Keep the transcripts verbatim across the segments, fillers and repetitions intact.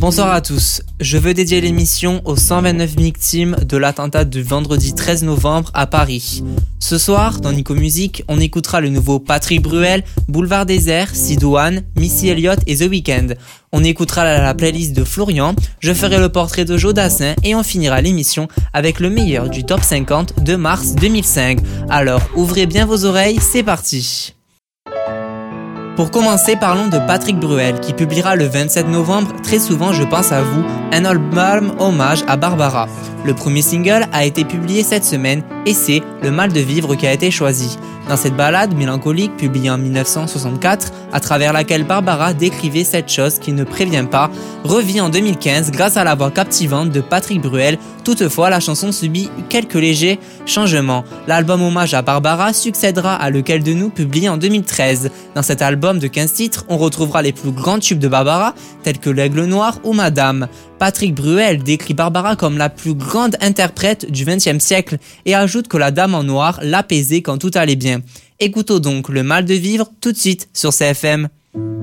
Bonsoir à tous, je veux dédier l'émission aux cent vingt-neuf victimes de l'attentat du vendredi treize novembre à Paris. Ce soir, dans Nico Music, on écoutera le nouveau Patrick Bruel, Boulevard Désert, Sidoine, Missy Elliott et The Weeknd. On écoutera la, la playlist de Florian, je ferai le portrait de Joe Dassin et on finira l'émission avec le meilleur du top cinquante de mars deux mille cinq. Alors, ouvrez bien vos oreilles, c'est parti. Pour commencer, parlons de Patrick Bruel, qui publiera le vingt-sept novembre « Très souvent je pense à vous », un album hommage à Barbara. Le premier single a été publié cette semaine et c'est « Le mal de vivre » qui a été choisi. Dans cette ballade mélancolique publiée en dix-neuf cent soixante-quatre, à travers laquelle Barbara décrivait cette chose qui ne prévient pas, revit en deux mille quinze grâce à la voix captivante de Patrick Bruel. Toutefois, la chanson subit quelques légers changements. L'album hommage à Barbara succédera à Lequel de nous, publié en deux mille treize. Dans cet album de quinze titres, on retrouvera les plus grands tubes de Barbara, tels que L'Aigle Noir ou Madame. Patrick Bruel décrit Barbara comme la plus grande interprète du vingtième siècle et ajoute que la Dame en Noir l'apaisait quand tout allait bien. Écoutons donc Le mal de vivre tout de suite sur C F M.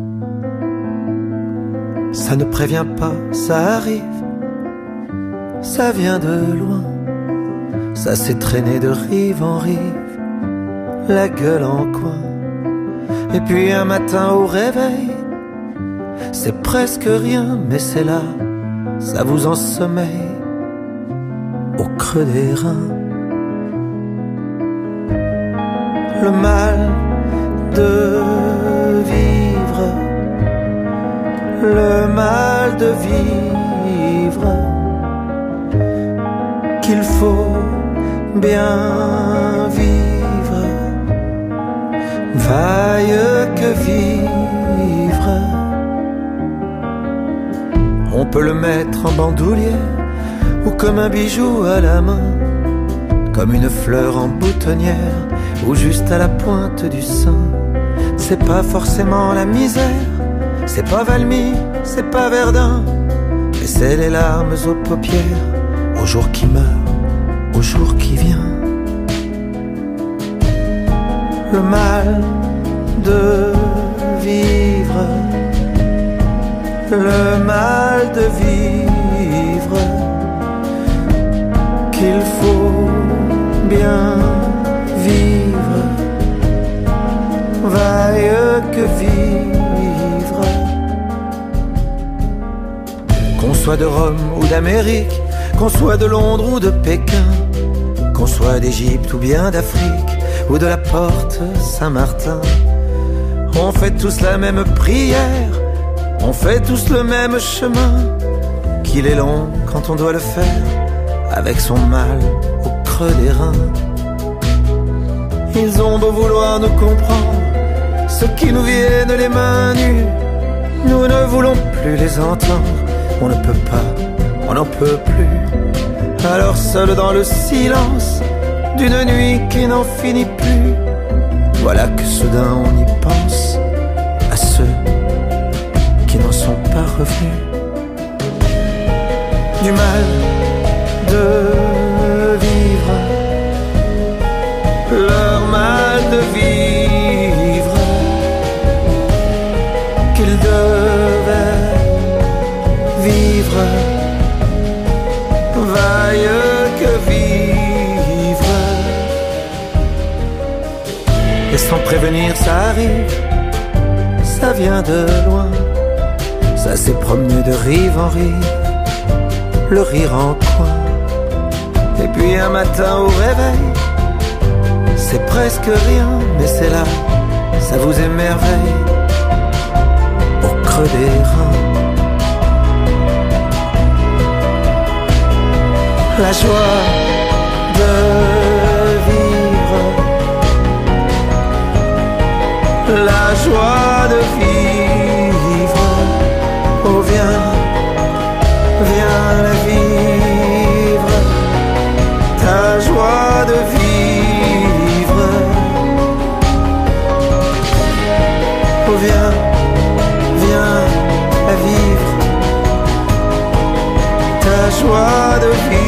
Ça ne prévient pas, ça arrive, ça vient de loin, ça s'est traîné de rive en rive, la gueule en coin. Et puis un matin au réveil, c'est presque rien, mais c'est là, ça vous ensommeille au creux des reins. Le mal de vivre, le mal de vivre, qu'il faut bien vivre, vaille que vivre. On peut le mettre en bandoulière ou comme un bijou à la main, comme une fleur en boutonnière ou juste à la pointe du sein. C'est pas forcément la misère, c'est pas Valmy, c'est pas Verdun, mais c'est les larmes aux paupières, au jour qui meurt, au jour qui vient. Le mal de vivre, le mal de vivre, qu'il faut bien vivre, vaille que vivre. Qu'on soit de Rome ou d'Amérique, qu'on soit de Londres ou de Pékin, qu'on soit d'Égypte ou bien d'Afrique ou de la Porte Saint-Martin, on fait tous la même prière, on fait tous le même chemin, qu'il est long quand on doit le faire, avec son mal au creux des reins. Ils ont beau vouloir nous comprendre, ceux qui nous viennent les mains nues, nous ne voulons plus les entendre, on ne peut pas, on n'en peut plus. Alors seul dans le silence d'une nuit qui n'en finit plus, voilà que soudain on y pense à ceux qui n'en sont pas revenus. Du mal de vivre, leur mal de vivre, qu'ils devaient vivre, vaille que vivre. Et sans prévenir ça arrive, ça vient de loin, ça s'est promené de rive en rive, le rire en coin. Et puis un matin au réveil, c'est presque rien, mais c'est là, ça vous émerveille au creux des reins. La joie de vivre, la joie de vivre, oh viens, viens la vivre, ta joie de vivre, oh viens, viens la vivre, ta joie de vivre.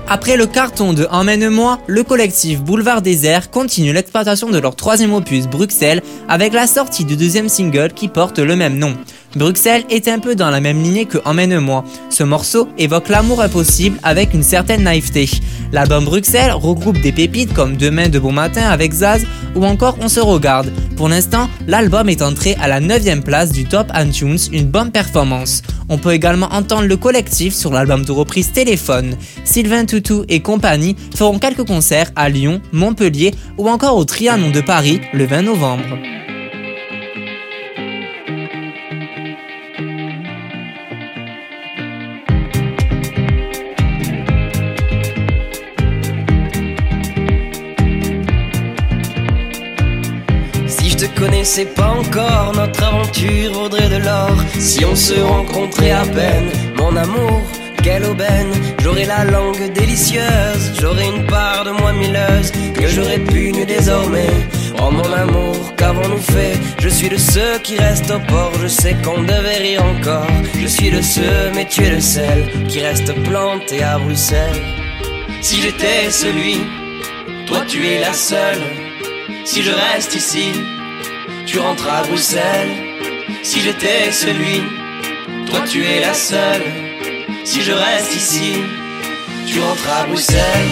Après le carton de Emmène-moi, le collectif Boulevard Désert continue l'exploitation de leur troisième opus Bruxelles avec la sortie du deuxième single qui porte le même nom. Bruxelles est un peu dans la même lignée que Emmène-moi. Ce morceau évoque l'amour impossible avec une certaine naïveté. L'album Bruxelles regroupe des pépites comme Demain de bon matin avec Zaz ou encore On se regarde. Pour l'instant, l'album est entré à la neuvième place du top iTunes, une bonne performance. On peut également entendre le collectif sur l'album de reprise Téléphone. Sylvain Toutou et compagnie feront quelques concerts à Lyon, Montpellier ou encore au Trianon de Paris le vingt novembre. Si je te connaissais pas encore, notre aventure vaudrait de l'or. Si on se rencontrait à peine, mon amour, quelle aubaine. J'aurais la langue délicieuse, j'aurais une part de moi milleuse que j'aurais pu nu désormais. Oh mon amour, qu'avons-nous fait? Je suis de ceux qui restent au port, je sais qu'on devait rire encore. Je suis de ceux, mais tu es le seul qui reste planté à Bruxelles. Si j'étais celui, toi tu es la seule. Si je reste ici, tu rentres à Bruxelles. Si j'étais celui, toi tu es la seule. Si je reste ici, tu rentres à Bruxelles.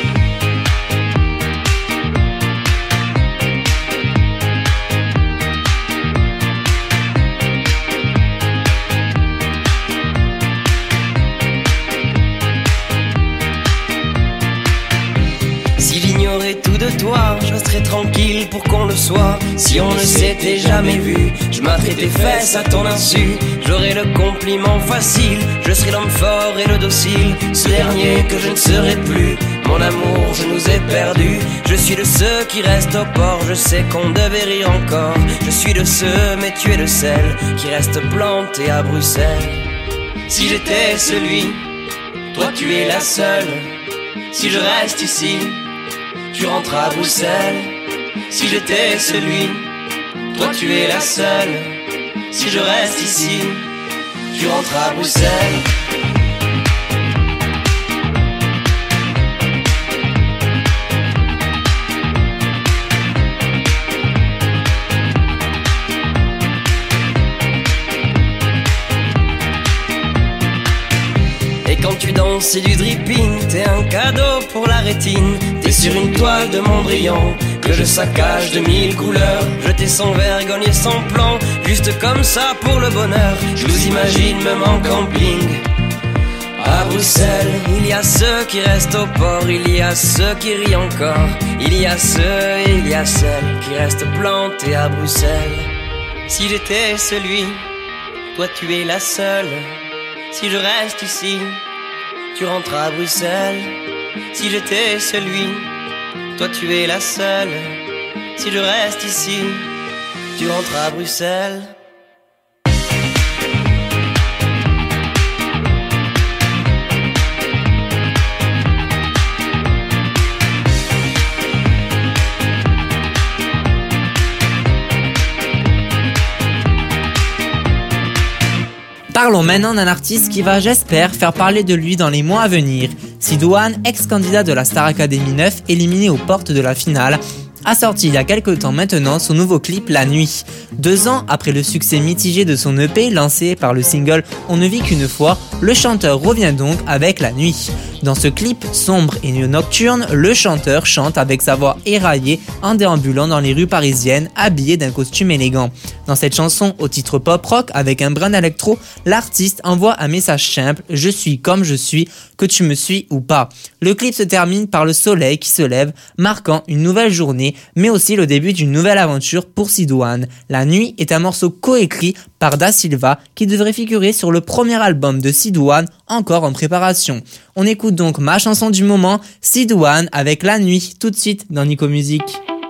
Si j'ignorais tout de toi, je resterais tranquille pour qu'on le soit. Si on ne s'était jamais vu, je m'atterais tes fesses à ton insu. J'aurais le compliment facile, je serais l'homme fort et le docile. Ce dernier que je ne serai plus, mon amour, je nous ai perdus. Je suis de ceux qui restent au port, je sais qu'on devait rire encore. Je suis de ceux, mais tu es le seul qui reste planté à Bruxelles. Si j'étais celui, toi tu es la seule. Si je reste ici, tu rentres à Bruxelles. Si j'étais celui, toi tu es la seule. Si je reste ici, tu rentres à Bruxelles. Et quand tu danses, c'est du dripping, t'es un cadeau pour la rétine. T'es sur une toile de Mondrian que je saccage de mille couleurs. Jeter sans vergogne et sans plan, juste comme ça pour le bonheur. Je vous imagine même en camping à Bruxelles. Il y a ceux qui restent au port, il y a ceux qui rient encore. Il y a ceux et il y a celles qui restent plantés à Bruxelles. Si j'étais celui, toi tu es la seule. Si je reste ici, tu rentres à Bruxelles. Si j'étais celui, toi tu es la seule. Si je reste ici, tu rentres à Bruxelles. Parlons maintenant d'un artiste qui va, j'espère, faire parler de lui dans les mois à venir. Sidoine, ex-candidat de la Star Academy neuf, éliminé aux portes de la finale, a sorti il y a quelques temps maintenant son nouveau clip La Nuit. Deux ans après le succès mitigé de son E P lancé par le single On ne vit qu'une fois, le chanteur revient donc avec La Nuit. Dans ce clip sombre et nocturne, le chanteur chante avec sa voix éraillée en déambulant dans les rues parisiennes, habillé d'un costume élégant. Dans cette chanson au titre pop-rock avec un brin d'électro, l'artiste envoie un message simple « Je suis comme je suis, que tu me suis ou pas ». Le clip se termine par le soleil qui se lève, marquant une nouvelle journée, mais aussi le début d'une nouvelle aventure pour Sidoine. La Nuit est un morceau coécrit par Da Silva qui devrait figurer sur le premier album de Sidoine, encore en préparation. On écoute donc ma chanson du moment, Sidoine avec La Nuit, tout de suite dans Nico Musique.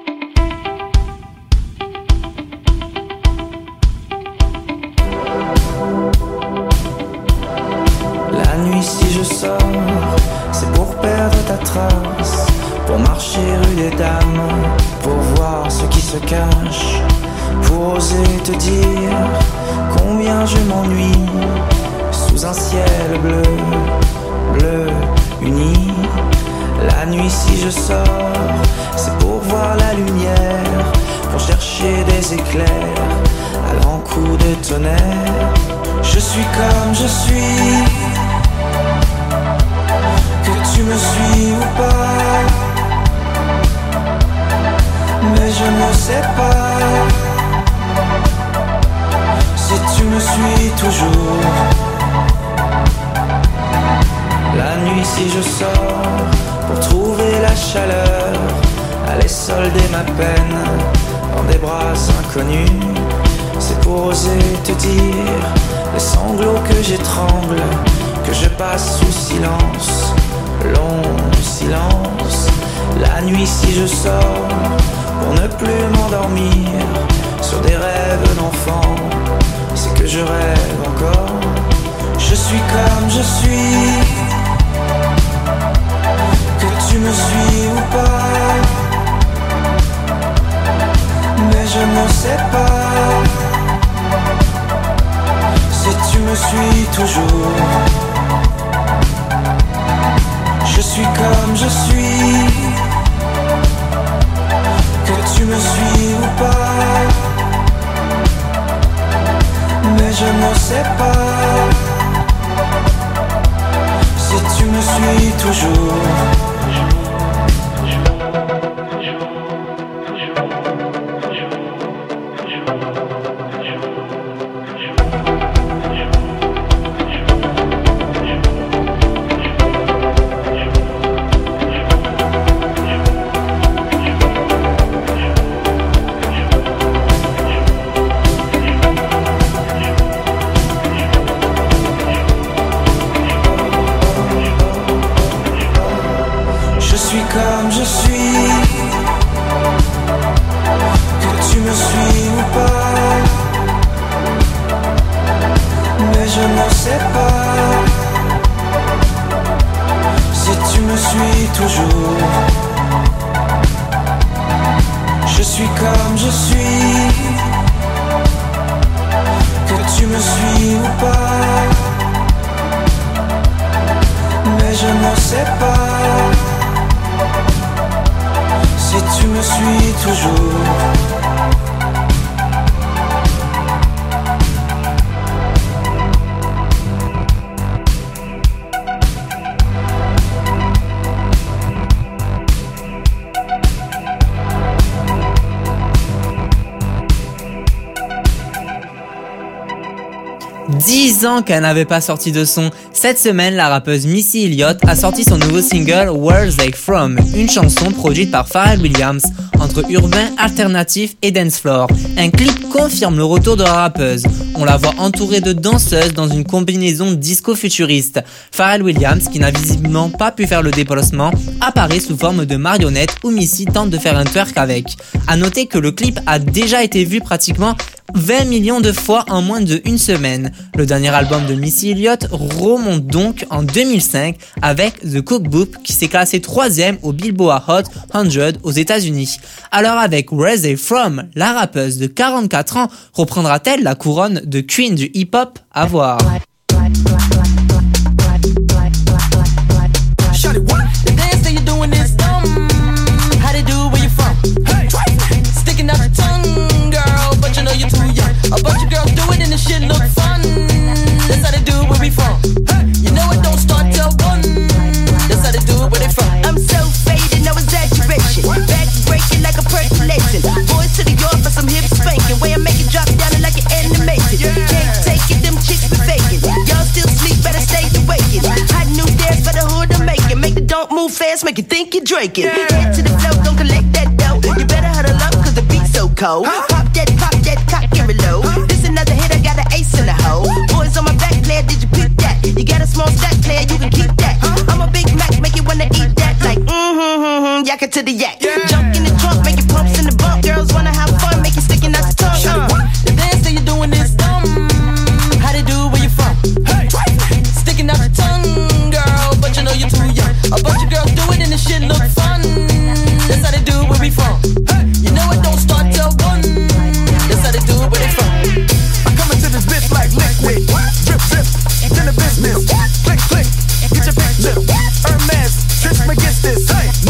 La nuit si je sors, c'est pour perdre ta trace, pour marcher rue des Dames, pour voir ce qui se cache, pour oser te dire combien je m'ennuie sous un ciel bleu, bleu uni. La nuit si je sors, c'est pour voir la lumière, pour chercher des éclairs à grands coups de tonnerre. Je suis comme je suis, que tu me suis ou pas, mais je ne sais pas si tu me suis toujours. La nuit si je sors pour trouver la chaleur, aller solder ma peine dans des bras inconnus, c'est pour oser te dire les sanglots que j'étrangle, que je passe sous silence, long silence. La nuit si je sors pour ne plus m'endormir sur des rêves d'enfant, c'est que je rêve encore. Je suis comme je suis, que tu me suis ou pas, mais je ne sais pas si tu me suis toujours. Je suis comme je suis, que tu me suis ou pas, mais je ne sais pas si tu me suis toujours. Comme je suis, que tu me suis ou pas, mais je ne sais pas si tu me suis toujours. Je suis comme je suis, que tu me suis ou pas, mais je ne sais pas si tu me suis toujours. dix ans qu'elle n'avait pas sorti de son. Cette semaine, la rappeuse Missy Elliott a sorti son nouveau single Where's They From, une chanson produite par Pharrell Williams, entre urbain, alternatif et dancefloor. Un clip confirme le retour de la rappeuse. On la voit entourée de danseuses dans une combinaison disco-futuriste. Pharrell Williams, qui n'a visiblement pas pu faire le déplacement, apparaît sous forme de marionnette où Missy tente de faire un twerk avec. À noter que le clip a déjà été vu pratiquement vingt millions de fois en moins de une semaine. Le dernier album de Missy Elliott remonte donc en deux mille cinq avec The Cookbook qui s'est classé troisième au Billboard Hot cent aux États-Unis. Alors avec Where's They From, la rappeuse de quarante-quatre ans reprendra-t-elle la couronne de Queen du hip-hop? À voir. A bunch of girls do it and the shit look fun. That's how they do it where we from. You know it don't start till one. That's how they do it where they from. I'm so faded, no exaggeration. Back breaking like a percolation. Boys to the yard for some hip spanking. Way I make it drop down like an animation. Can't take it, them chicks be faking. Y'all still sleep, better stay awakened. Hot new dance for the hood I'm making. Make the don't move fast, make you think you're drinking. Head to the flow, don't collect that dough. You better huddle up cause the beat's so cold. Pop that, pop that, cock and reload. This another hit, I got an ace in the hole. Boys on my back, player, did you pick that? You got a small stack, player, you can keep that. I'm a Big Mac, make you wanna eat that. Like, mm-hmm, mm-hmm, yak it to the yak. Jump in the trunk, make it pumps in the bump. Girls wanna have fun, make you sticking out the tongue. Uh. The dance that you're doing is dumb. How they do it where you from? Hey. Sticking out your tongue, girl, but you know you're too young. A bunch of girls do it and the shit look fun. That's how they do it where we from. You know it don't start till one. That's how they do it where they from. I come into this bitch like liquid. Drip, drip, in the business. Click, click, get your picture. Hermes, Trish McGinnis. Hey,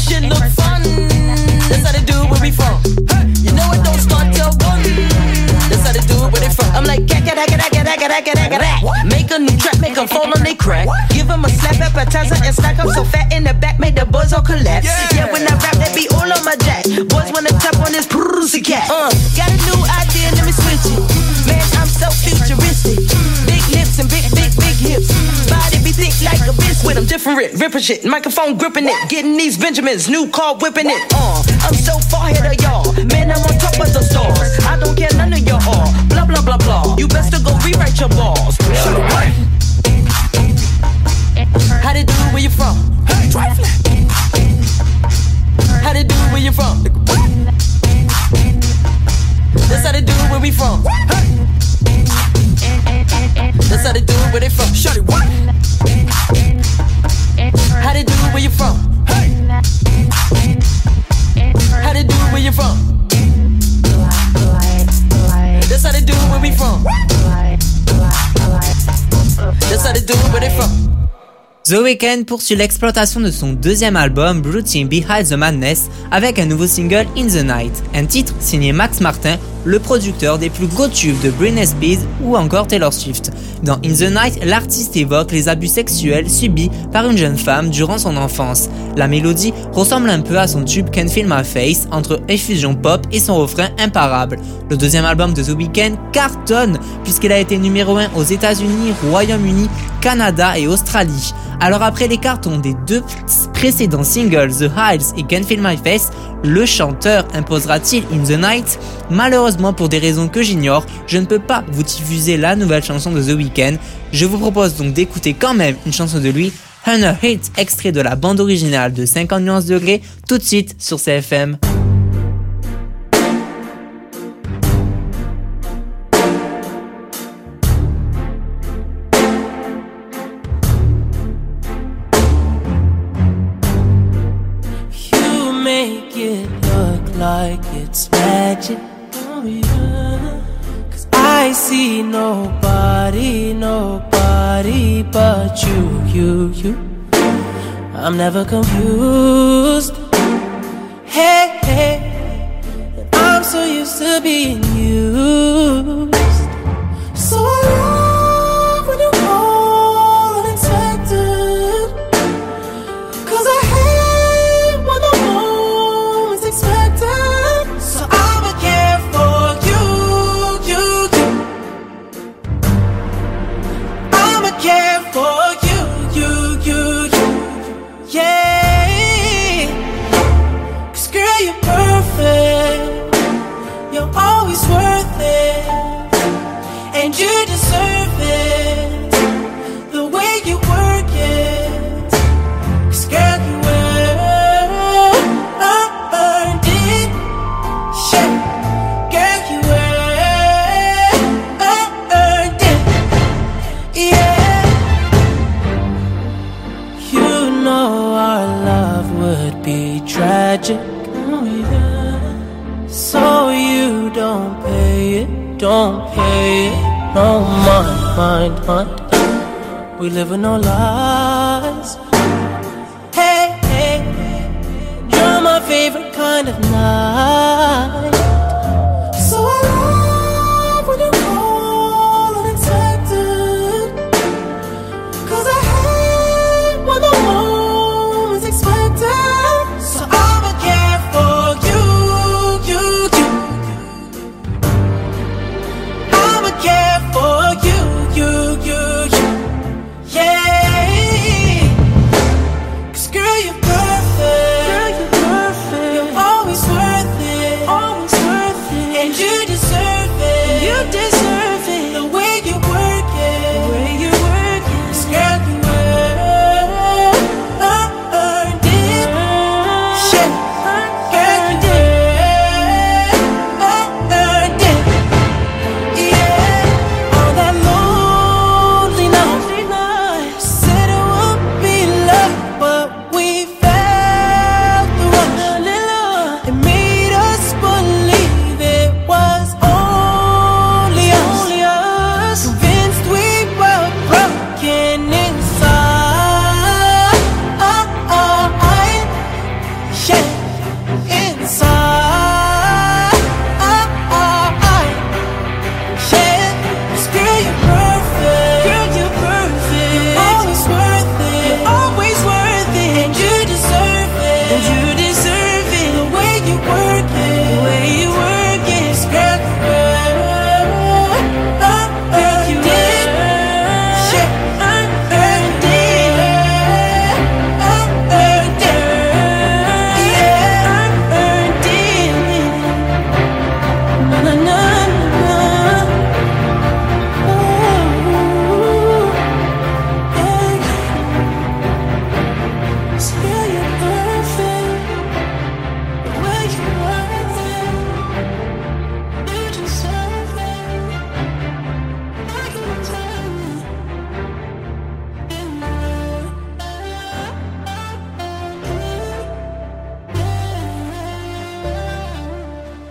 this shit look fun. That's how they do it where we from. You know it don't start till one. That's how they do it where they from. I'm like, cat, cat, cat, cat, cat, cat, cat, cat, cat. Make a new track, make them fall on they crack. Give them a slap appetizer and stack up so fat in the back, make the boys all collapse. Yeah, when I rap, that be all on my jack. Boys wanna tap on this pussy cat. Uh, got a new idea, let me switch it. Man, I'm so futuristic. Big lips and big, big, big hips. Body be thick like a biscuit. I'm different, ripping shit. Microphone gripping it. Getting these Benjamins, new car whipping it. Uh, I'm so far ahead of y'all. Man, I'm on top of the stars. I don't care none of y'all. Blah, blah, blah, blah. You best to go rewrite your balls. How they do it where you from? How they do it where you from? That's how they do it where we from. That's how they do it where they from. Shut it, what? How they do it where you from? How they do it where you from? That's how they do it where we from. That's how they do it where they from. The Weeknd poursuit l'exploitation de son deuxième album Blue Team Behind the Madness avec un nouveau single In the Night, un titre signé Max Martin, le producteur des plus gros tubes de Britney Spears ou encore Taylor Swift. Dans In the Night, l'artiste évoque les abus sexuels subis par une jeune femme durant son enfance. La mélodie ressemble un peu à son tube Can't Feel My Face entre effusion pop et son refrain imparable. Le deuxième album de The Weeknd cartonne puisqu'il a été numéro un aux États-Unis, Royaume-Uni, Canada et Australie. Alors après les cartons des deux précédents singles The Hills et Can't Feel My Face, le chanteur imposera-t-il In the Night? Malheureusement pour des raisons que j'ignore, je ne peux pas vous diffuser la nouvelle chanson de The Weeknd. Je vous propose donc d'écouter quand même une chanson de lui, Hunter Hit, extrait de la bande originale de cinquante nuances degrés, tout de suite sur C F M. Like it's magic, oh yeah. Cause I see nobody, nobody but you, you, you. I'm never confused. Hey, hey, and I'm so used to being used. So I love when you call unexpected. Cause I hate when the moment's expected. So I'ma care for you, you, you. I'ma care for you, you, you, you. Yeah. Cause girl, you're perfect. You're always worth it. And you deserve it. The way you work it. Cause girl, you earned it. Yeah. Girl, you earned it. Yeah. You know our love would be tragic. Oh yeah. So you don't pay it, don't pay it. No mind, mind, mind. We live with no lies. Hey, hey, you're my favorite kind of night. So I love when you call unexpected. Cause I hate when the moment's expected. So I'ma care for you, you, you. I'ma care for you, you, you, you. Yeah. Cause girl, you're perfect. Girl, you're perfect. You're always worth it.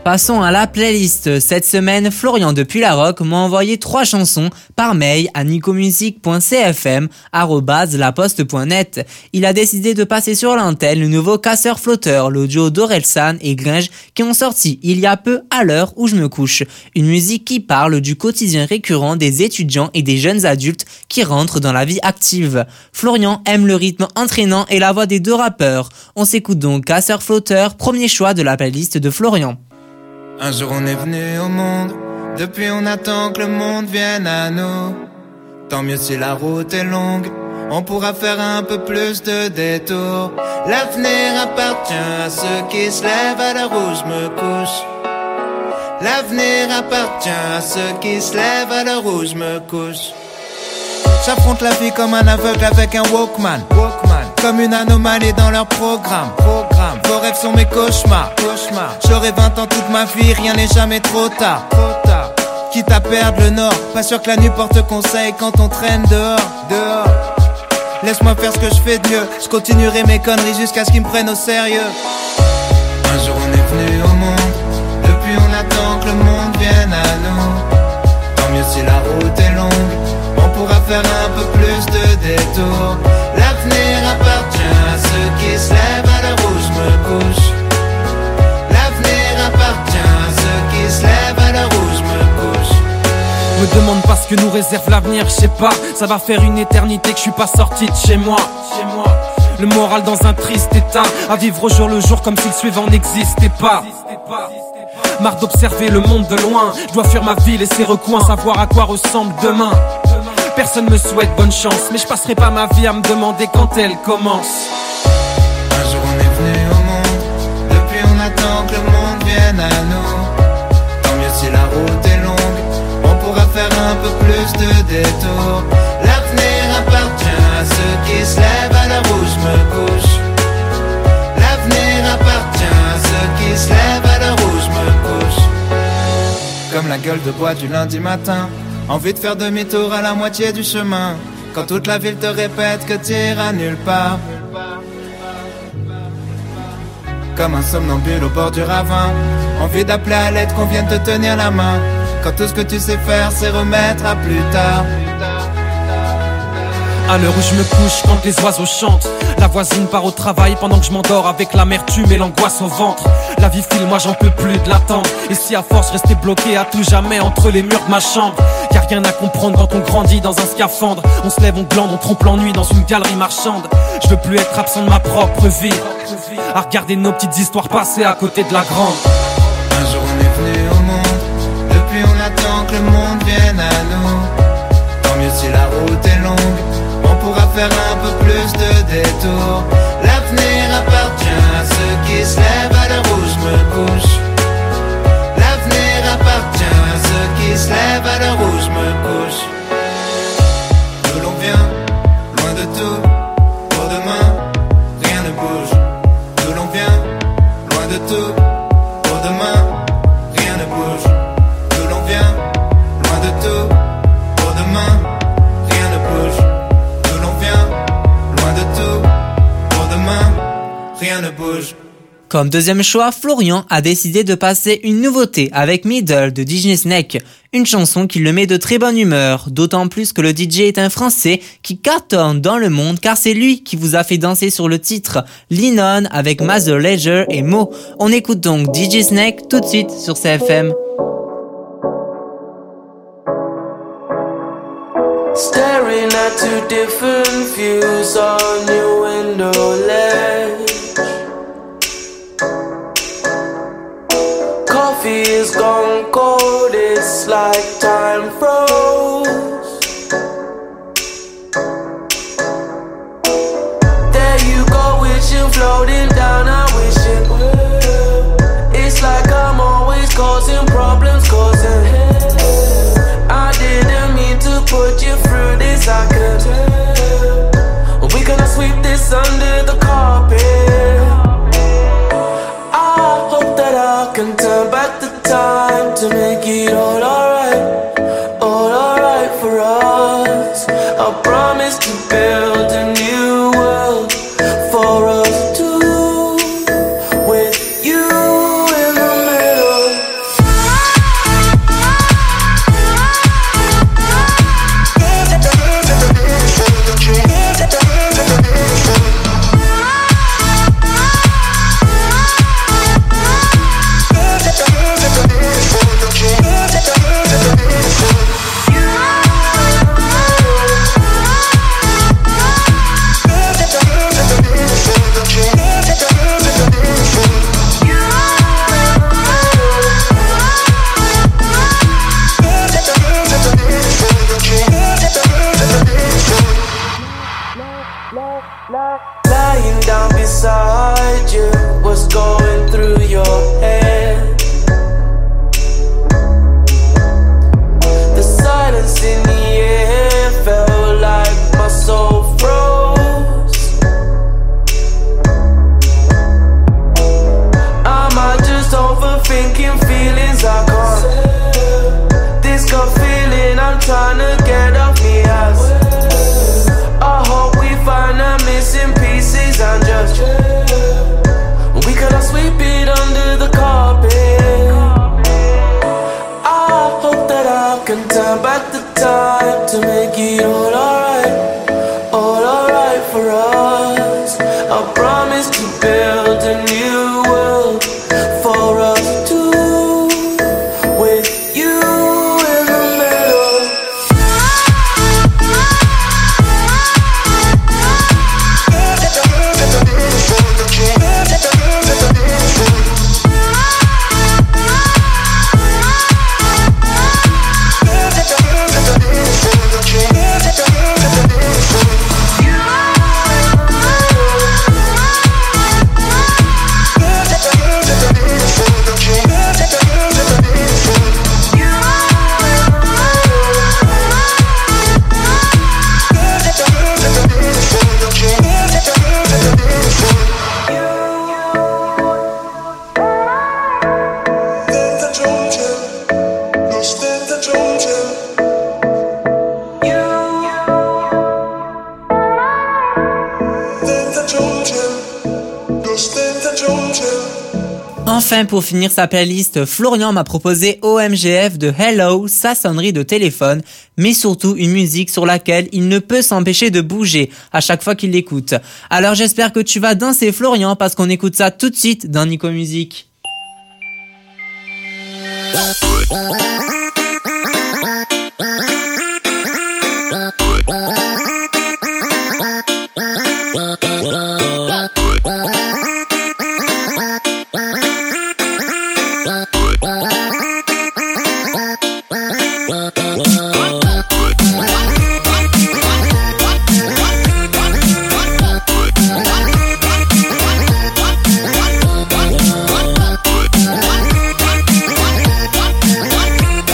Passons à la playlist. Cette semaine, Florian depuis la Rock m'a envoyé trois chansons par mail à nicomusic point c f m arobase laposte point net. Il a décidé de passer sur l'antenne le nouveau Casseur Flotteur, l'audio d'Orelsan et Gringe qui ont sorti il y a peu à l'heure où je me couche. Une musique qui parle du quotidien récurrent des étudiants et des jeunes adultes qui rentrent dans la vie active. Florian aime le rythme entraînant et la voix des deux rappeurs. On s'écoute donc Casseur Flotteur, premier choix de la playlist de Florian. Un jour on est venu au monde, depuis on attend que le monde vienne à nous. Tant mieux si la route est longue, on pourra faire un peu plus de détours. L'avenir appartient à ceux qui se lèvent à l'heure où je me couche. L'avenir appartient à ceux qui se lèvent à l'heure où je me couche. J'affronte la vie comme un aveugle avec un Walkman, Walkman. Comme une anomalie dans leur programme, programme. Vos rêves sont mes cauchemars, cauchemars. J'aurai vingt ans toute ma vie, rien n'est jamais trop tard, trop tard. Quitte à perdre le nord, pas sûr que la nuit porte conseil quand on traîne dehors, dehors. Laisse-moi faire ce que je fais de mieux, je continuerai mes conneries jusqu'à ce qu'ils me prennent au sérieux. Un jour on est venu au monde, depuis on attend que le monde vienne à nous. Tant mieux si la route est longue, on pourra faire un peu plus de détours. L'avenir appartient à ceux qui se lèvent à l'heure où je me couche. L'avenir appartient à ceux qui se lèvent à l'heure où je me couche. Me demande pas ce que nous réserve l'avenir, je sais pas. Ça va faire une éternité que je suis pas sorti de chez moi. Chez moi. Le moral dans un triste état, à vivre au jour le jour comme si le suivant n'existait pas. Marre d'observer le monde de loin, je dois fuir ma ville et ses recoins, savoir à quoi ressemble demain. Personne me souhaite bonne chance, mais je passerai pas ma vie à me demander quand elle commence. Un jour on est venu au monde, depuis on attend que le monde vienne à nous. Tant mieux si la route est longue, on pourra faire un peu plus de détours. L'avenir appartient à ceux qui se lèvent à l'heure où je me couche. L'avenir appartient à ceux qui se lèvent à l'heure où je me couche. Comme la gueule de bois du lundi matin, envie de faire demi-tour à la moitié du chemin, quand toute la ville te répète que t'iras nulle part. Comme un somnambule au bord du ravin, envie d'appeler à l'aide qu'on vienne te tenir la main, quand tout ce que tu sais faire c'est remettre à plus tard. À l'heure où je me couche, quand les oiseaux chantent, la voisine part au travail pendant que je m'endors avec l'amertume et l'angoisse au ventre. La vie file, moi j'en peux plus de l'attendre. Et si à force rester bloqué à tout jamais entre les murs de ma chambre, y'a rien à comprendre quand on grandit dans un scaphandre. On se lève, on glande, on trompe l'ennui dans une galerie marchande. Je veux plus être absent de ma propre vie, à regarder nos petites histoires passer à côté de la grande. Un jour on est venu au monde, depuis on attend que le monde vienne à nous. Tant mieux si la route est longue, on pourra faire un peu plus de détours. L'avenir appartient à ceux qui se lèvent à l'heure où je me couche. L'avenir appartient à ceux qui se lèvent à l'heure où je me couche. D'où l'on vient, loin de tout, pour demain, rien ne bouge. D'où l'on vient, loin de tout, pour demain, rien ne bouge. D'où l'on vient, loin de tout, pour demain, rien ne bouge. Loin de tout, pour demain, rien ne bouge. Comme deuxième choix, Florian a décidé de passer une nouveauté avec Middle de D J Snake, une chanson qui le met de très bonne humeur, d'autant plus que le D J est un Français qui cartonne dans le monde car c'est lui qui vous a fait danser sur le titre Lean On avec Mother Leisure et Mo. On écoute donc D J Snake tout de suite sur C F M. Staring at two different views on your window ledge. Coffee is gone cold, it's like time froze. There you go, wishing, floating down, I wish it would. It's like I'm always causing problems, causing hell. I didn't mean to put you through this, I could tell. We gonna sweep this under the carpet. I hope that I can turn back the time to make it all alright. to build a new world for us two, with you in the middle. Enfin, pour finir sa playlist, Florian m'a proposé O M G F de Hello, sa sonnerie de téléphone, mais surtout une musique sur laquelle il ne peut s'empêcher de bouger à chaque fois qu'il l'écoute. Alors j'espère que tu vas danser, Florian, parce qu'on écoute ça tout de suite dans Nico Musique. We'll be right back.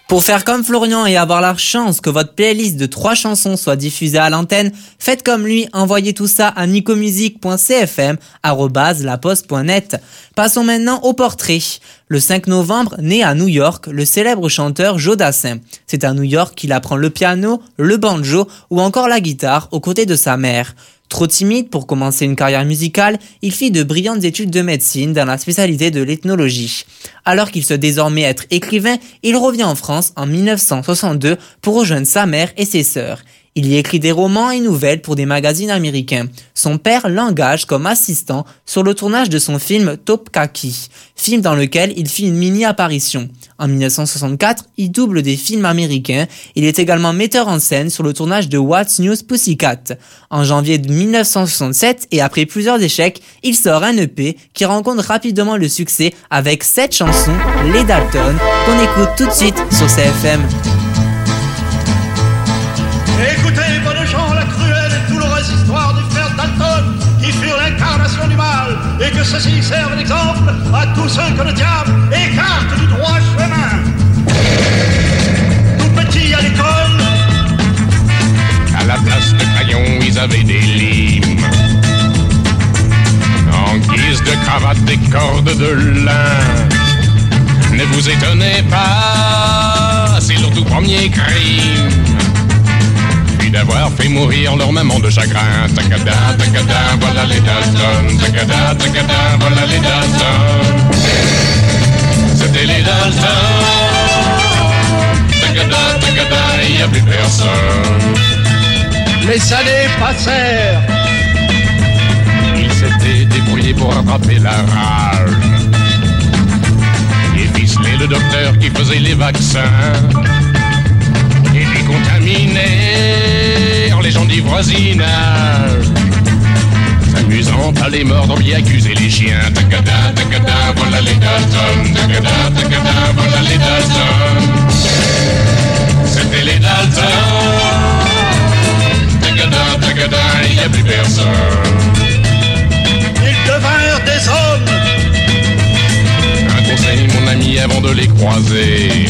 Pour faire comme Florian et avoir la chance que votre playlist de trois chansons soit diffusée à l'antenne, faites comme lui, envoyez tout ça à nicomusique point c f m arobase la poste point net. Passons maintenant au portrait. Le cinq novembre, naît à New York le célèbre chanteur Joe Dassin. C'est à New York qu'il apprend le piano, le banjo ou encore la guitare aux côtés de sa mère. Trop timide pour commencer une carrière musicale, il fit de brillantes études de médecine dans la spécialité de l'ethnologie. Alors qu'il souhaite désormais être écrivain, il revient en France en dix-neuf cent soixante-deux pour rejoindre sa mère et ses sœurs. Il y écrit des romans et nouvelles pour des magazines américains. Son père l'engage comme assistant sur le tournage de son film Topkapi, film dans lequel il fit une mini-apparition. En dix-neuf cent soixante-quatre, il double des films américains. Il est également metteur en scène sur le tournage de What's News Pussycat. En janvier dix-neuf cent soixante-sept, et après plusieurs échecs, il sort un E P qui rencontre rapidement le succès avec sept chansons, Les Dalton, qu'on écoute tout de suite sur C F M. Écoutez, bonnes gens, la cruelle et douloureuse histoire du frère Dalton, qui furent l'incarnation du mal, et que ceci serve d'exemple à tous ceux que le diable écarte du droit chemin. Tout petit à l'école, à la place de crayons, ils avaient des limes. En guise de cravate, des cordes de lin. Ne vous étonnez pas, c'est leur tout premier crime d'avoir fait mourir leur maman de chagrin. Takada, takada, voilà les Dalton. Takada, takada, voilà les Dalton. C'était les Dalton. Takada, takada, il n'y a plus personne. les années passèrent. Ils s'étaient débrouillés pour rattraper la rage et ficeler le docteur qui faisait les vaccins. Et décontaminer les gens du voisinage, s'amusant à les mordre, bien accuser les chiens. Takada, takada, voilà les Dalton. Takada, takada, voilà les Dalton. C'était les Dalton. Takada, takada, il n'y a plus personne. Ils devinrent des hommes. Un conseil, mon ami, avant de les croiser: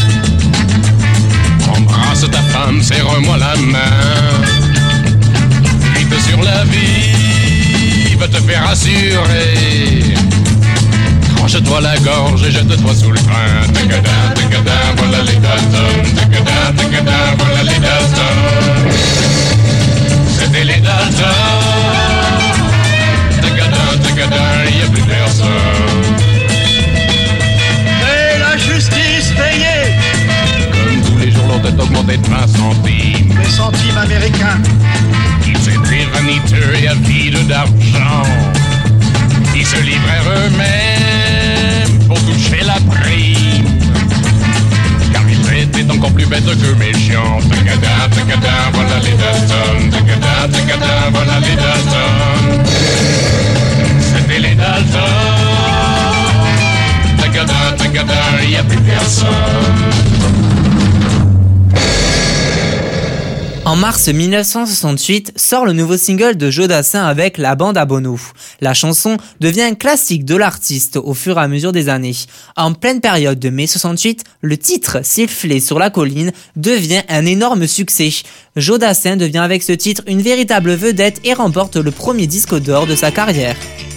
embrasse ta femme, serre-moi la main. Vite sur la vie, va te faire assurer. Tranche-toi la gorge et jette-toi sous le train. Takada, takada, voilà les Dalton. Takada, takada, voilà les Dalton. C'était les Dalton. Takada, takada, il n'y a plus personne. Et la justice payée. Leur tête augmentait de vingt centimes. Les centimes américains. Ils étaient vaniteux et avides d'argent. Ils se livrèrent eux-mêmes pour toucher la prime. Car ils étaient encore plus bêtes que méchants. Takada, takada, voilà les Dalton. Takada, takada, voilà les Dalton. C'était les Dalton. Takada, takada, il n'y a plus personne. En mars dix-neuf cent soixante-huit, sort le nouveau single de Joe Dassin avec La Bande à Bono. La chanson devient un classique de l'artiste au fur et à mesure des années. En pleine période de mai soixante-huit, le titre Siffler sur la colline devient un énorme succès. Joe Dassin devient avec ce titre une véritable vedette et remporte le premier disque d'or de sa carrière.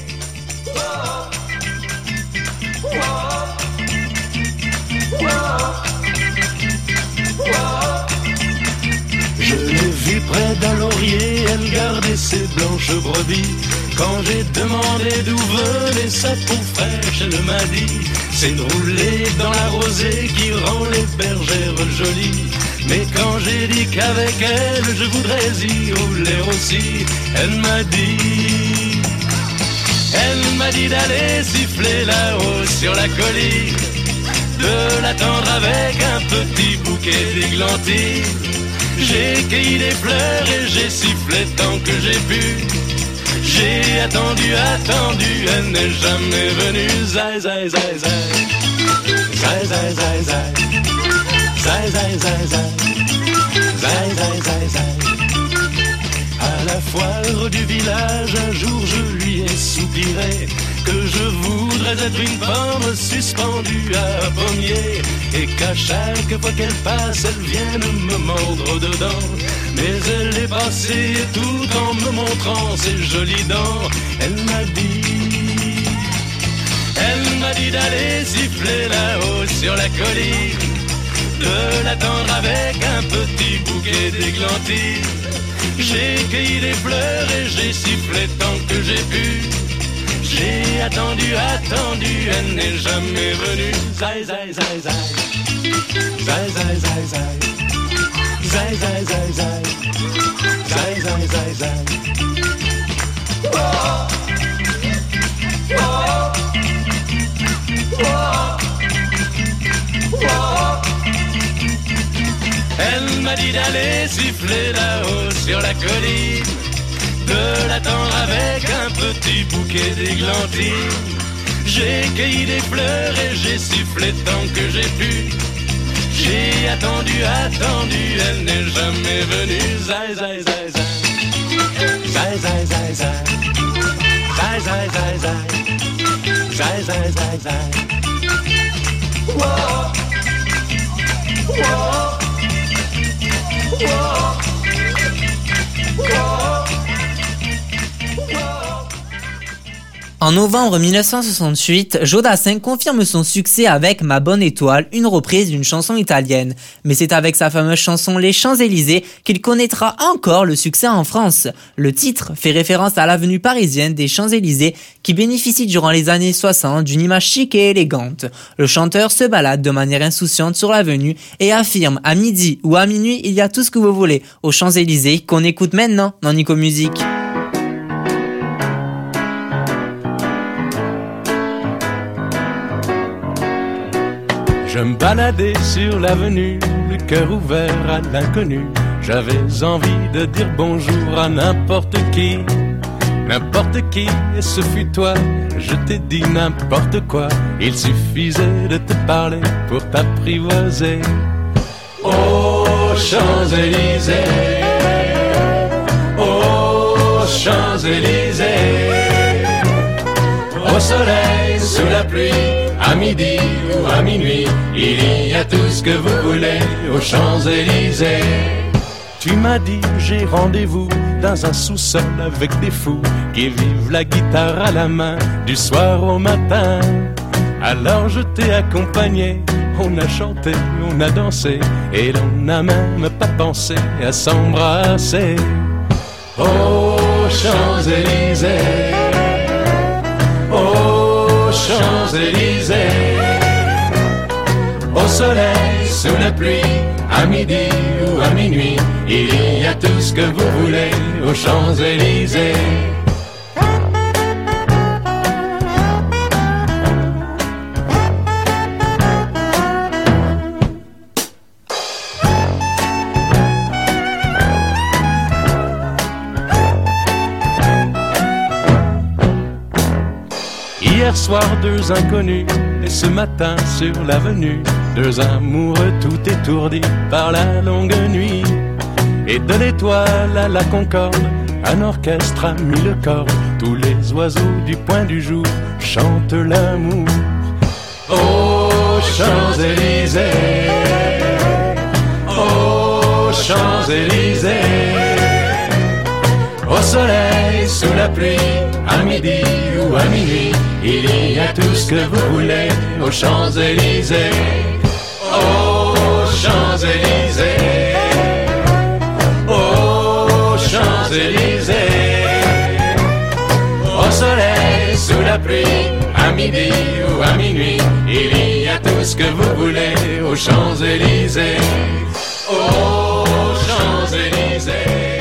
Près d'un laurier, elle gardait ses blanches brebis. Quand j'ai demandé d'où venait sa peau fraîche, elle m'a dit: c'est de rouler dans la rosée qui rend les bergères jolies. Mais quand j'ai dit qu'avec elle je voudrais y rouler aussi, elle m'a dit, elle m'a dit d'aller siffler là-haut sur la colline, de l'attendre avec un petit bouquet d'églantines. J'ai cueilli des fleurs et j'ai sifflé tant que j'ai pu. J'ai attendu, attendu, elle n'est jamais venue. Zai, zai, zai, zai. Zai, zai, zai, zai. Zai, zai, zai, zai. Zai, zai, zai, zai. À la foire du village, un jour je lui ai soupiré. que je voudrais être une pomme suspendue à un pommier et qu'à chaque fois qu'elle passe, elle vienne me mordre dedans. Mais elle est passée tout en me montrant ses jolies dents. Elle m'a dit, elle m'a dit d'aller siffler là-haut sur la colline, de l'attendre avec un petit bouquet d'églantines. J'ai cueilli des fleurs et j'ai sifflé tant que j'ai pu. J'ai attendu, attendu, elle n'est jamais venue. Zai, zai, zai, zai. Zai, zai, zai, zai. Zai, zai, zai, zai. Zai, zai, zai, zai. Whoa. Whoa. Whoa. Whoa. Elle m'a dit d'aller siffler là-haut sur la colline, de l'attendre avec un petit bouquet d'églantines. J'ai cueilli des fleurs et j'ai sifflé tant que j'ai pu. J'ai attendu, attendu, elle n'est jamais venue. Zai, zai, zai, zai. Zai, zai, zai, zai. Zai, zai, zai, zai. Zai, zai, zai, zai. Whoa. Whoa. Whoa. Whoa. En novembre mille neuf cent soixante-huit, Jodassin confirme son succès avec Ma Bonne Étoile, une reprise d'une chanson italienne. Mais c'est avec sa fameuse chanson Les Champs-Élysées qu'il connaîtra encore le succès en France. Le titre fait référence à l'avenue parisienne des Champs-Élysées qui bénéficie durant les années soixante d'une image chic et élégante. Le chanteur se balade de manière insouciante sur l'avenue et affirme à midi ou à minuit il y a tout ce que vous voulez aux Champs-Élysées qu'on écoute maintenant dans Nico Musique. Je me baladais sur l'avenue, le cœur ouvert à l'inconnu. J'avais envie de dire bonjour à n'importe qui, n'importe qui, et ce fut toi. Je t'ai dit n'importe quoi, il suffisait de te parler pour t'apprivoiser. Aux Champs-Élysées, aux Champs-Élysées, au soleil, sous la pluie, à midi ou à minuit, il y a tout ce que vous voulez aux Champs-Élysées. Tu m'as dit j'ai rendez-vous dans un sous-sol avec des fous qui vivent la guitare à la main du soir au matin. Alors je t'ai accompagné, on a chanté, on a dansé et l'on n'a même pas pensé à s'embrasser. Aux Champs-Élysées, aux Champs-Élysées, au soleil, sous la pluie, à midi ou à minuit, il y a tout ce que vous voulez aux Champs-Élysées. Hier soir, deux inconnus, et ce matin sur l'avenue, deux amoureux tout étourdis par la longue nuit. Et de l'étoile à la Concorde, un orchestre a mis le corps. Tous les oiseaux du point du jour chantent l'amour. Aux Champs-Élysées, aux Champs-Élysées, au soleil, sous la pluie, à midi ou à minuit, il y a tout ce que vous voulez aux Champs-Élysées. Aux Champs-Élysées, aux Champs-Élysées, au soleil, sous la pluie, à midi ou à minuit, il y a tout ce que vous voulez aux Champs-Élysées. Aux Champs-Élysées.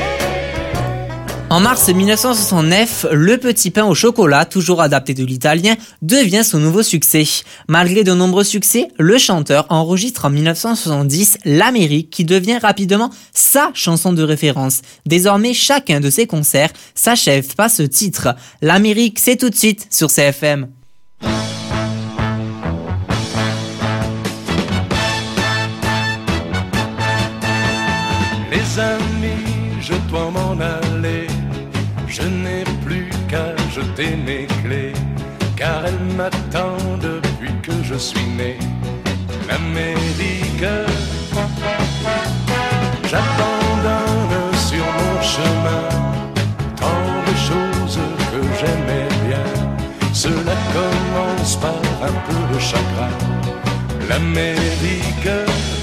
En mars mille neuf cent soixante-neuf, Le Petit Pain au chocolat, toujours adapté de l'italien, devient son nouveau succès. Malgré de nombreux succès, le chanteur enregistre en mille neuf cent soixante-dix L'Amérique qui devient rapidement sa chanson de référence. Désormais, chacun de ses concerts s'achève par ce titre. L'Amérique, c'est tout de suite sur C F M. Les amis, je dois m'en aller. Je n'ai plus qu'à jeter mes clés, car elle m'attend depuis que je suis né. L'Amérique, j'abandonne sur mon chemin tant de choses que j'aimais bien. Cela commence par un peu de chagrin. L'Amérique,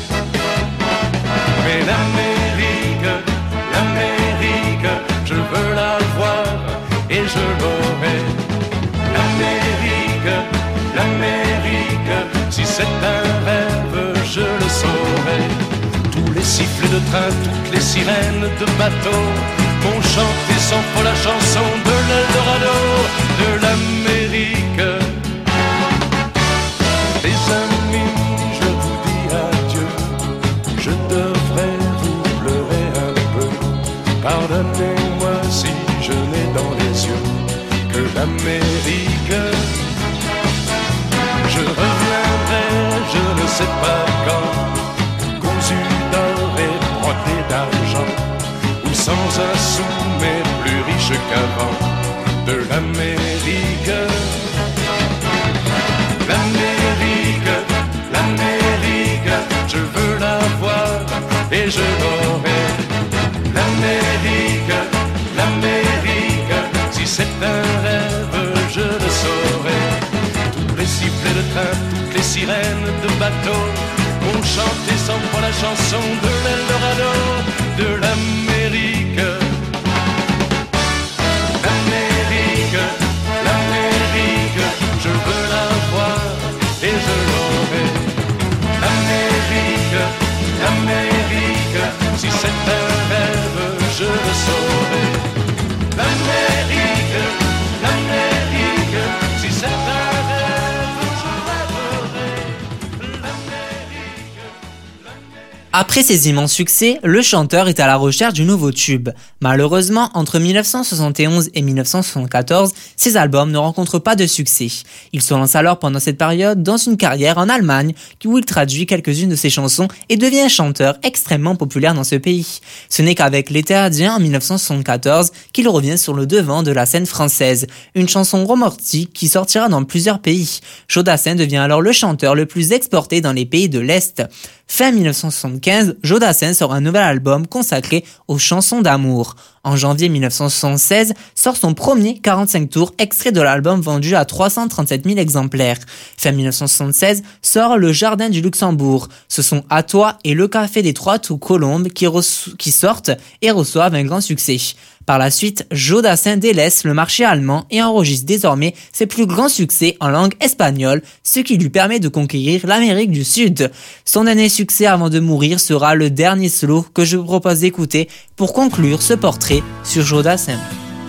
mais l'Amérique, l'Amérique, je veux la voir et je l'aurai. L'Amérique, l'Amérique, si c'est un rêve, je le saurai. Tous les sifflets de train, toutes les sirènes de bateau m'ont chanté sans faux la chanson de l'Eldorado, de l'Amérique. Les amis, je vous dis adieu, je devrais vous pleurer un peu. Pardonnez-moi si je n'ai dans les yeux que l'Amérique. Je reviendrai, je ne sais pas quand, cousu d'or et brodé d'argent, ou sans un sou mais plus riche qu'avant, de l'Amérique. L'Amérique, l'Amérique, je veux la voir et je l'aurai. L'Amérique, l'Amérique, si c'est un rêve, je le saurai. Tous les sifflets de train, toutes les sirènes de bateau ont chanté sans foi la chanson de l'Eldorado, de l'Amérique. L'Amérique, l'Amérique, je veux la voir et je l'aurai. L'Amérique, l'Amérique, si c'est un rêve, je le saurai. L'Amérique, l'Amérique, si c'est un rêve, je rêverai. L'Amérique, l'Amérique. Après ses immenses succès, le chanteur est à la recherche du nouveau tube. Malheureusement, entre dix-neuf cent soixante et onze et dix-neuf cent soixante-quatorze, ses albums ne rencontrent pas de succès. Il se lance alors pendant cette période dans une carrière en Allemagne, où il traduit quelques-unes de ses chansons et devient un chanteur extrêmement populaire dans ce pays. Ce n'est qu'avec L'été indien en dix-neuf cent soixante-quatorze qu'il revient sur le devant de la scène française, une chanson romantique qui sortira dans plusieurs pays. Joe Dassin devient alors le chanteur le plus exporté dans les pays de l'Est. Fin dix-neuf cent soixante-quinze, Joe Dassin sort un nouvel album consacré aux chansons d'amour. En janvier dix-neuf cent soixante-seize, sort son premier quarante-cinq tours extrait de l'album vendu à trois cent trente-sept mille exemplaires. Fin dix-neuf cent soixante-seize, sort Le Jardin du Luxembourg. Ce sont À toi et Le Café des Trois Tours Colombes qui, reço- qui sortent et reçoivent un grand succès. Par la suite, Joe Dassin délaisse le marché allemand et enregistre désormais ses plus grands succès en langue espagnole, ce qui lui permet de conquérir l'Amérique du Sud. Son dernier succès avant de mourir sera le dernier solo que je vous propose d'écouter pour conclure ce portrait sur Joe Dassin.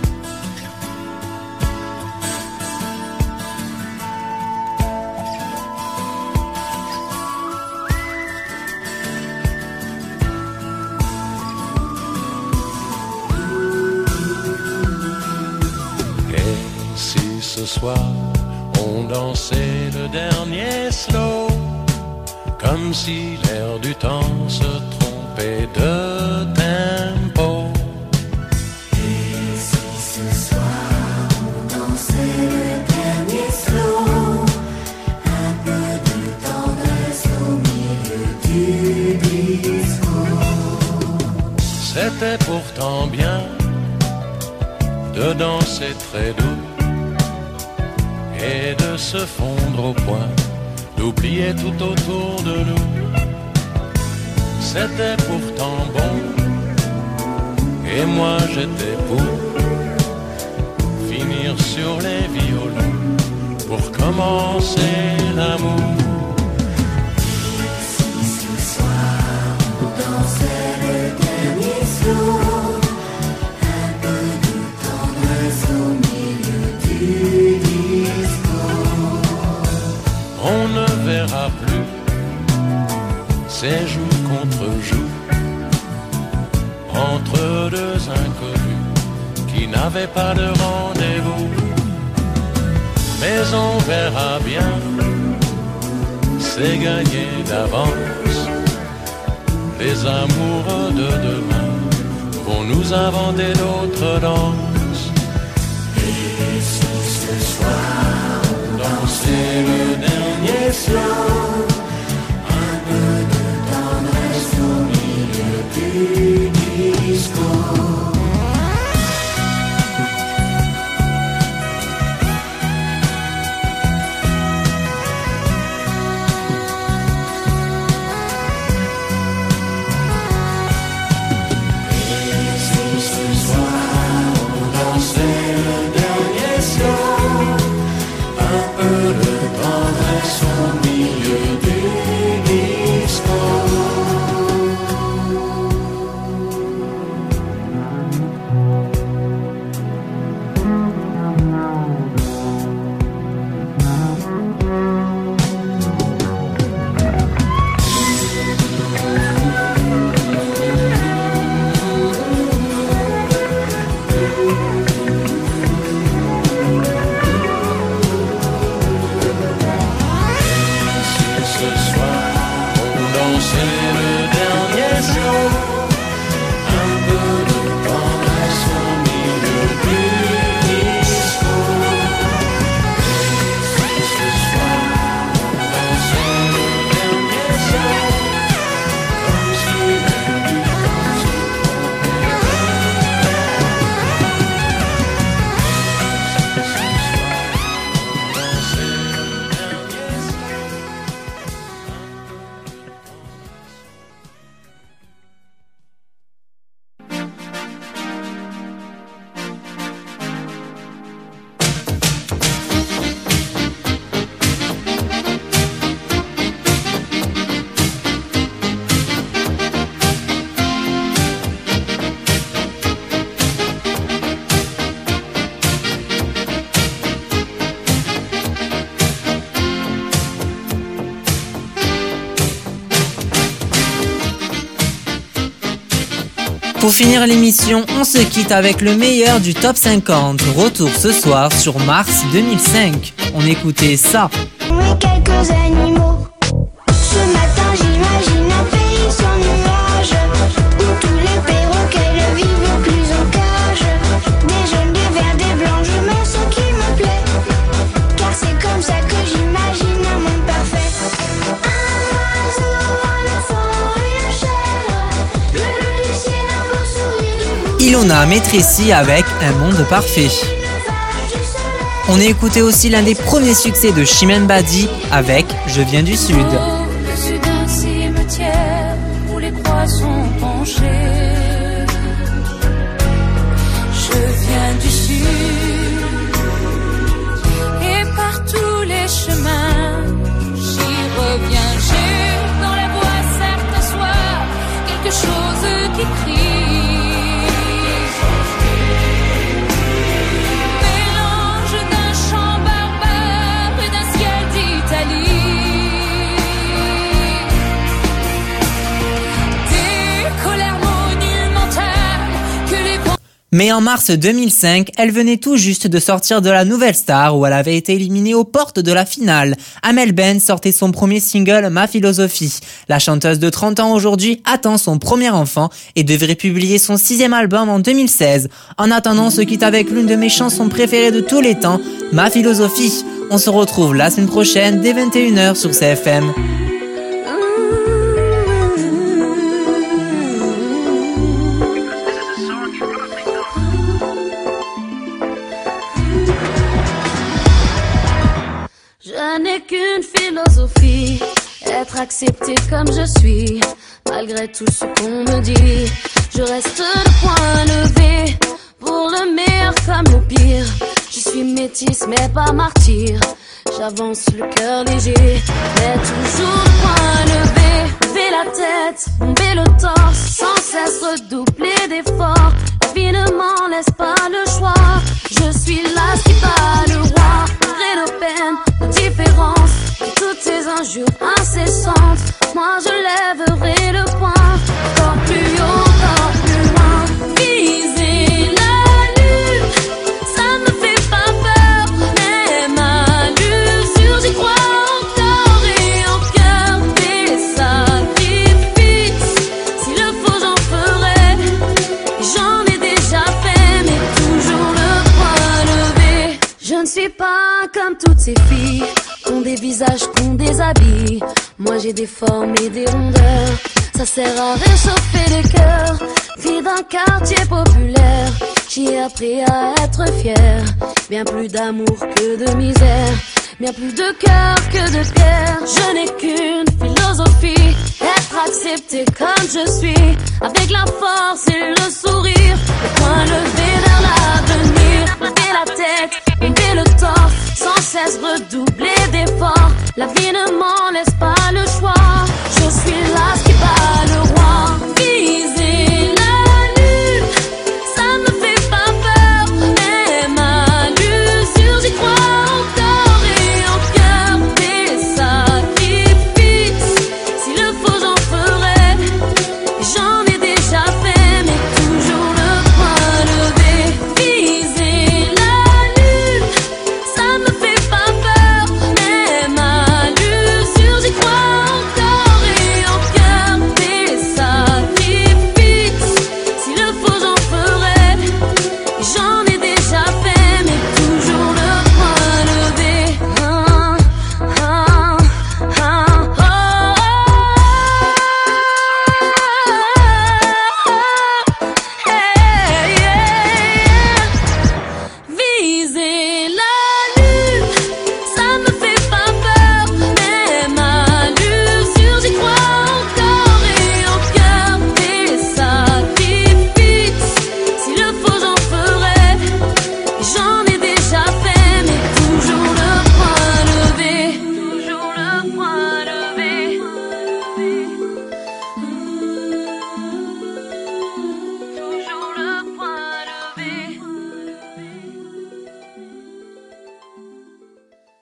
Ce soir, on dansait le dernier slow, comme si l'air du temps se trompait de tempo. Et si ce soir, on dansait le dernier slow, un peu de tendresse au milieu du disco. C'était pourtant bien de danser très doux et de se fondre au point, d'oublier tout autour de nous. C'était pourtant bon, et moi j'étais pour finir sur les violons, pour commencer l'amour. Et si ce soir on dansait le dernier slow, un peu de tendresse au milieu du disco. On ne verra plus ces jours contre jours, entre deux inconnus qui n'avaient pas de rendez-vous. Mais on verra bien, c'est gagné d'avance. Les amoureux de demain vont nous inventer d'autres danses. Et si ce soir on danser le dernier slow. Un peu de tendresse au milieu du disco. Pour finir l'émission, on se quitte avec le meilleur du top cinquante. Retour ce soir sur Mars deux mille cinq. On écoutait ça. Oui, quelques animaux. Ce matin, j'imagine un pays sans nuages, où tous les perroquets ne vivent plus en cage. Des jeunes, des verts, des blancs, je mets ce qui me plaît, car c'est comme ça que j'imagine un monde parfait. Un oiseau, un enfant et un chèvre, le loup du ciel, un beau sourire. Ilona Maitressi avec Un monde parfait. On a écouté aussi l'un des premiers succès de Chimène Badi avec Je viens du Sud. Au-dessus d'un cimetière où les croix sont penchées, je viens du Sud et par tous les chemins j'y reviens. J'ai dans la voix certains soirs quelque chose qui crie. Mais en mars deux mille cinq, elle venait tout juste de sortir de la Nouvelle Star où elle avait été éliminée aux portes de la finale. Amel Ben sortait son premier single Ma Philosophie. La chanteuse de trente ans aujourd'hui attend son premier enfant et devrait publier son sixième album en deux mille seize. En attendant, on se quitte avec l'une de mes chansons préférées de tous les temps, Ma Philosophie. On se retrouve la semaine prochaine dès vingt et une heures sur C F M. Je n'ai qu'une philosophie, être accepté comme je suis, malgré tout ce qu'on me dit. Je reste le point levé, pour le meilleur comme le pire. Je suis métisse mais pas martyr, j'avance le cœur léger, mais toujours le point levé. Lever la tête, bomber le torse, sans cesse redoubler d'efforts. La vie ne m'en laisse pas le choix, je suis là qui bat le roi. Malgré nos peines, nos différences, et toutes ces injures incessantes, moi je lèverai le poing, encore plus haut, encore plus loin. Viser la lune, ça me fait pas peur, même à l'usure, j'y crois encore et en cœur. Des sacrifices, s'il le faut j'en ferai, et j'en ai déjà fait, mais toujours le poing levé. Je ne suis pas comme toutes ces filles des visages qu'on déshabille. Moi j'ai des formes et des rondeurs. Ça sert à réchauffer les cœurs. Fille d'un quartier populaire, j'y ai appris à être fier. Bien plus d'amour que de misère, bien plus de cœur que de pierre. Je n'ai qu'une philosophie, être accepté comme je suis, avec la force et le sourire, le poing levé vers l'avenir. Lever la tête, lever le torse, sans cesse redoubler d'efforts. La vie ne m'en laisse pas